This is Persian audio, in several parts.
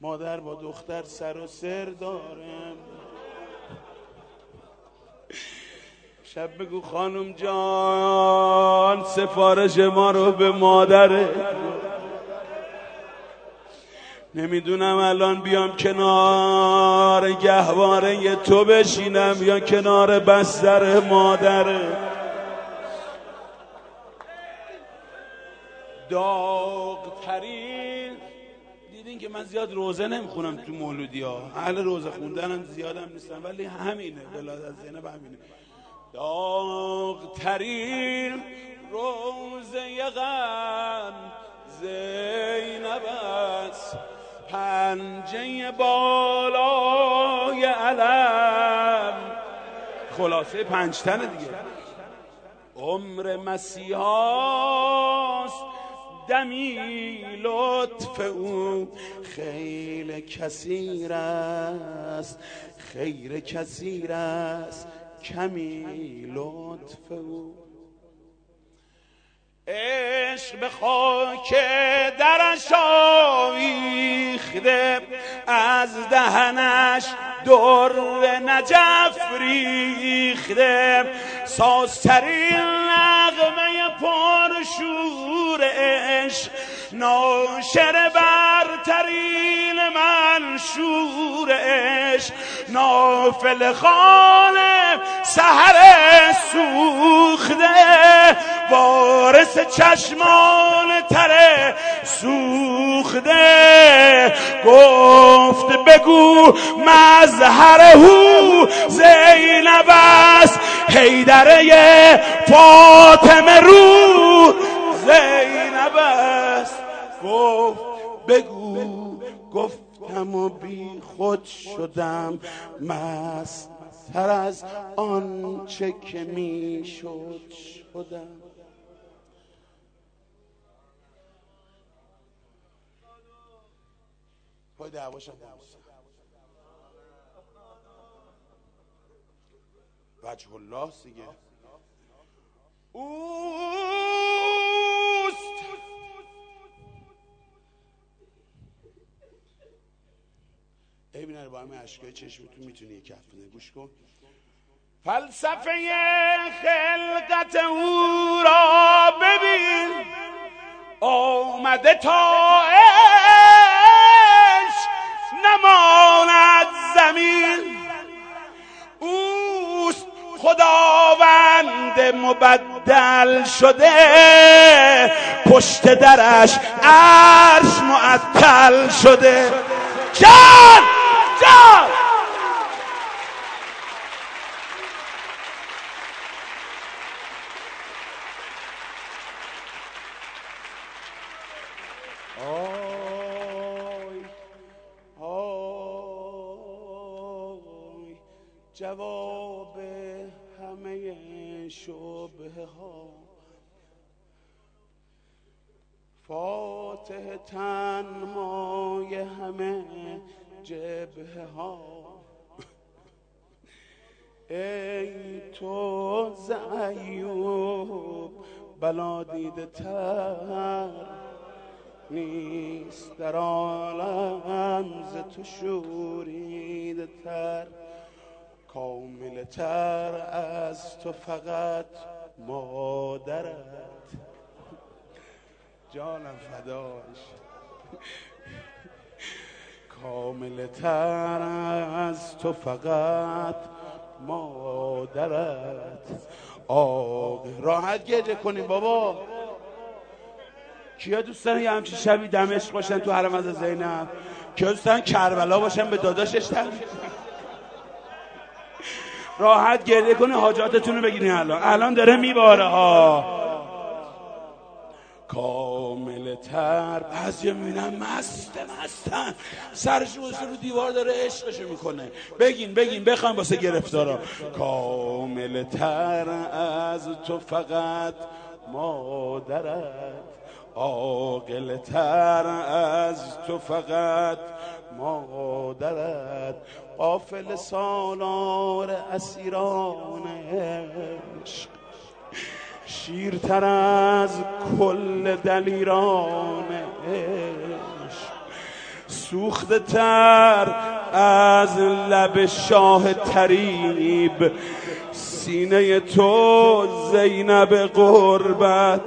مادر با دختر سر و سر دارم. شب بگو خانم جان سفارش ما رو به مادره. نمیدونم الان بیام کنار گهواره تو بشینم یا کنار بستر مادره. داغ‌ترین، دیدین که من زیاد روزه نمیخونم تو مولودی ها، اهل روزه خوندنم زیادم نیستم، ولی همینه ولادت زینب همینه. داغ‌ترین روزه غم زینب است، پنجه بالای علم. خلاصه 5 تنه دیگه. عمر مسیحاست دمی لطف او، خیل کثیر است خیر کثیر است کمی لطف او. عشق به خاک درش آویخته، از دهنش در نجف ریخته، سازترین نغمه پرشور عشق، ناشر برترین منشور عشق، نافل خوان سحر سوخته، وارث چشمان تر سوخته. گفت بگو مظهر هو زینب است، حیدره فاطمه رو زینب است. گفت بگو، گفتم و بی خود شدم، مست تر از آنچه که می شدم. پای دعواشم وجه الله دیگه اوست. ای بینه با همه عشقای چشمتون میتونی یک کف بزنی، گوش کن. فلسفه خلقت او را ببین، آمده تا نماند زمین. اوست خداوند مبدل شده، پشت درش عرش معطل شده. جان جان جواب همه شبهه ها، فاتح تنهای همه جبهه ها. ای تو ز ایوب بلا دیده تر، نیست در عالم ز تو شوریده تر. کامل تر از تو فقط مادرت، جانم فداش. کامل تر از تو فقط مادرت. راحت گریه کنیم بابا. کیا دوست دارن یه همچین شبی دمشق باشن تو حرم از زینب؟ کیا دوست دارن کربلا باشن به داداشش تبریک؟ راحت گریه کنه، حاجاتتون رو بگیرین. الان داره میباره ها. کامل تر. بعضی میبینن مستن سرشو رو دیوار داره عشقشو میکنه. بگین بخوام واسه گرفتارا. کامل تر از تو فقط مادرت، عاقل تر از تو فقط مادرت. قافل سالار اسیران عشق، شیرتر از کل دلیران عشق. سوخته تر از لب شاه طریب، سینه تو زینب غربت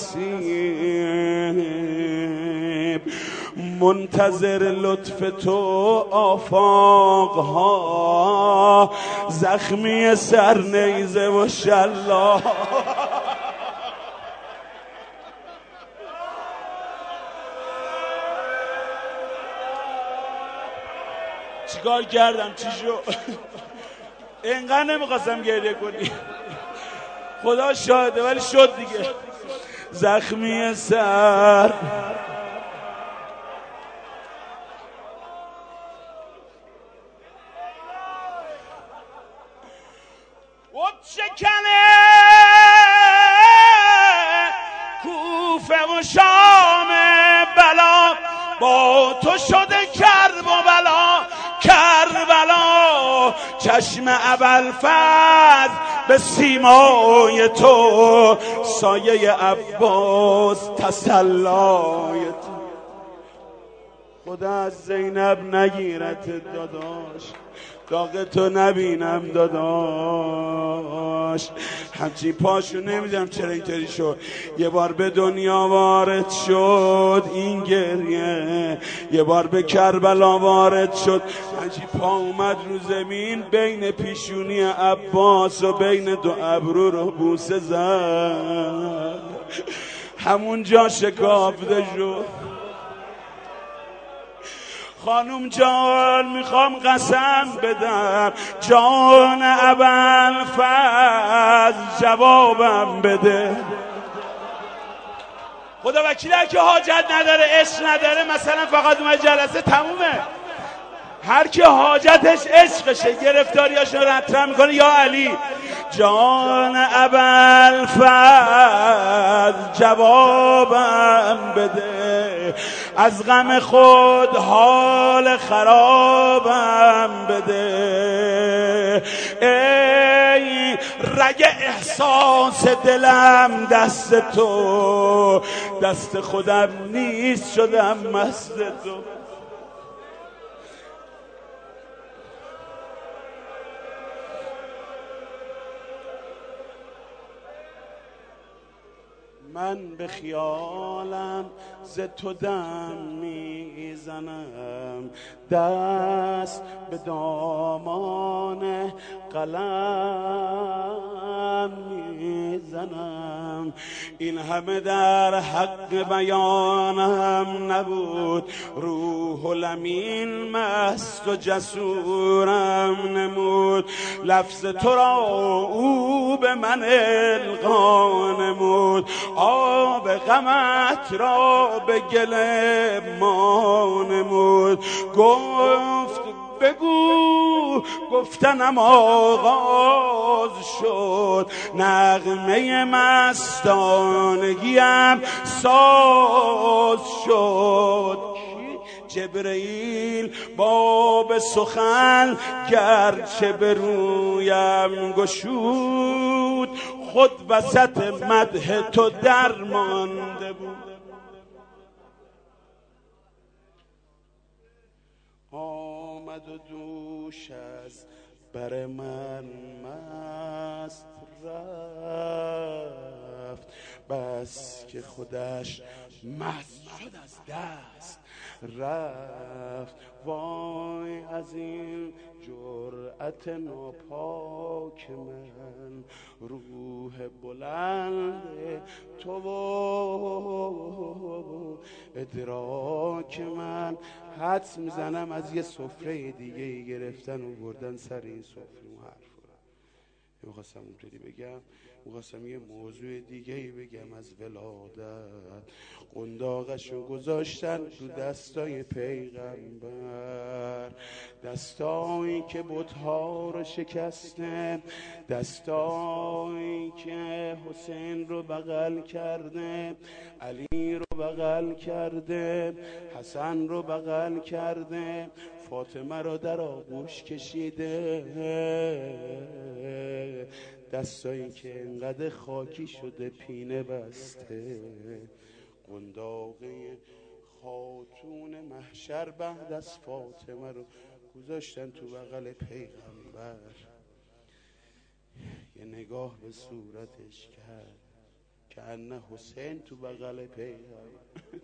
نصیب، منتظر لطف تو آفاقها، زخمی سرنیزه و شلاق. چیکار کردم؟ چی شد؟ اینقدر نمیخواستم گریه کنی، خدا شاهده، ولی شد دیگه. زخمی سر شکنه کوفه و شام بلا، با تو شده کرب و بلا، کربلا. چشم ابوالفضل به سیمای تو، سایه عباس تسلای تو. خدا از زینب نگیرت داداش، داغ تو نبینم داداش. همچین پاشو نمیدم چرا اینطوری شد. یه بار به دنیا وارد شد این گریه، یه بار به کربلا وارد شد. همچین پا اومد رو زمین، بین پیشونی عباس و بین دو ابرو رو بوسه زد، همون جا شکافته شد. خانم جان میخوام قسم بدم، جان ابوالفضل جوابم بده. خدا وکیله که حاجت نداره، عشق نداره، مثلا فقط اومد جلسه تمومه. هر کی حاجتش عشقشه، گرفتاریاش رو مطرح میکنه. یا علی جان ابوالفضل جوابم بده، از غم خود حال خرابم بده. ای رگ احساس دلم دست تو، دست خودم نیست شدم مست تو. من به خیالم ز تو دم میزنم، دست به دامان قلم میزنم. این همه در حق بیانم نبود، روح الامین مست و جسورم نمود. لفظ تو را او به من القا نمود، آب غمت را به گل ما نمود. گفت بگو، گفتنم آغاز شد، نغمه مستانگیم ساز شد. جبرئیل باب سخن گرچه به رویم گشود، خود وسط مدح تو درمانده بود. آمد و دوش از بر من مست رفت، بس که خودش مست شد از دست رفت. وای از این جرأت ناپاک من، روح بلند تو و ادراک من. حدس میزنم از یه سفره دیگه گرفتن و بردن سر این سفره. اون حرف رو میخواستم اونطوری بگم، میخواستم یه موضوع دیگه بگم از ولادت. قنداقشو گذاشتن تو دستای پیغمبر، دستایی که بت‌ها رو شکسته، دستایی که حسین رو بغل کرده، علی رو بغل کرده، حسن رو بغل کرده، فاطمه رو در آغوش کشیده. دستایی که انقدر خاکی شده پینه بسته، قنداقه خاتون محشر محشر بعد از فاطمه رو گذاشتن تو بغل پیغمبر، یه نگاه به صورتش کرد که انه حسین تو بغل پیغمبر.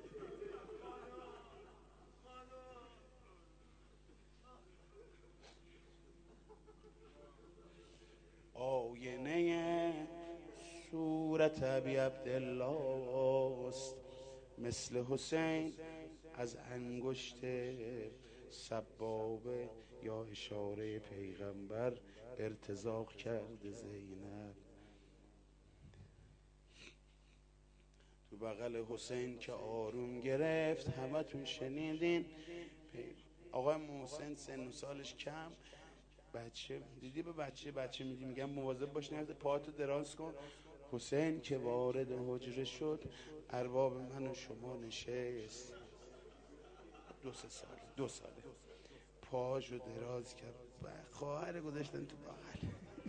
آینه صورت ابی عبدالله است، مثل حسین از انگشت سبابه یا اشاره پیغمبر ارتزاق کرده زینب. تو بغل حسین که آروم گرفت، همتون شنیدین آقای محسن سن و سالش کم، بچه دیدی به بچه میدی، میگم مواظب باش نرده پاتو دراز کن. حسین که وارد حجره شد، ارباب من و شما نشست، 2 ساله پاشو دراز کرد، خواهر گذاشتن تو بغل.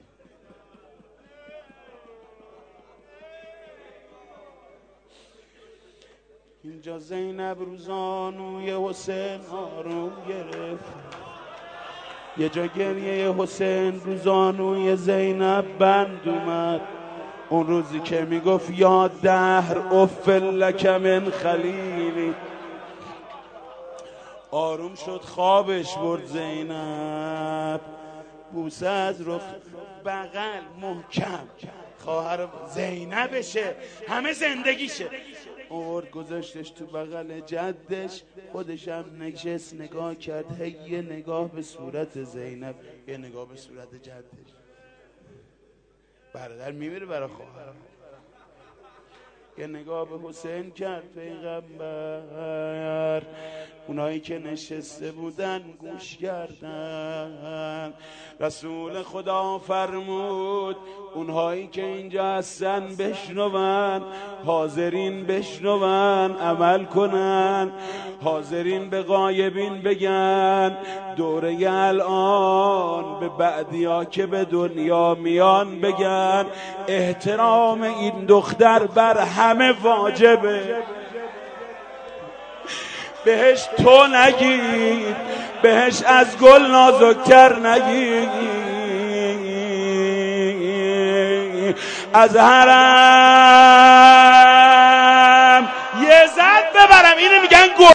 اینجا زینب روزانوی حسین آروم گرفت، یه جا گریه حسین روزانوی زینب بند اومد. اون روزی که میگفت یا دهر اف لک من خلیلی، آروم شد، خوابش برد زینب، بوسه از رخ، بغل محکم، خواهر زینبشه، همه زندگیشه، آورد گذاشتش تو بغل جدش، خودشم نشست نگاه کرد، هی یه نگاه به صورت زینب، یه نگاه به صورت جدش. برادر میمیره برای خواهر، یه نگاه به حسین کرد پیغمبر. اونایی که نشسته بودن گوش کردن. رسول خدا فرمود اونهایی که اینجا هستن بشنون، حاضرین بشنون عمل کنن، حاضرین به غایبین بگن. دوره الان به بعدیا که به دنیا میان بگن احترام این دختر بر همه واجبه. بهش تو نگید، بهش از گل نازکتر نگید، از حرم یه زد ببرم، اینو میگن گل.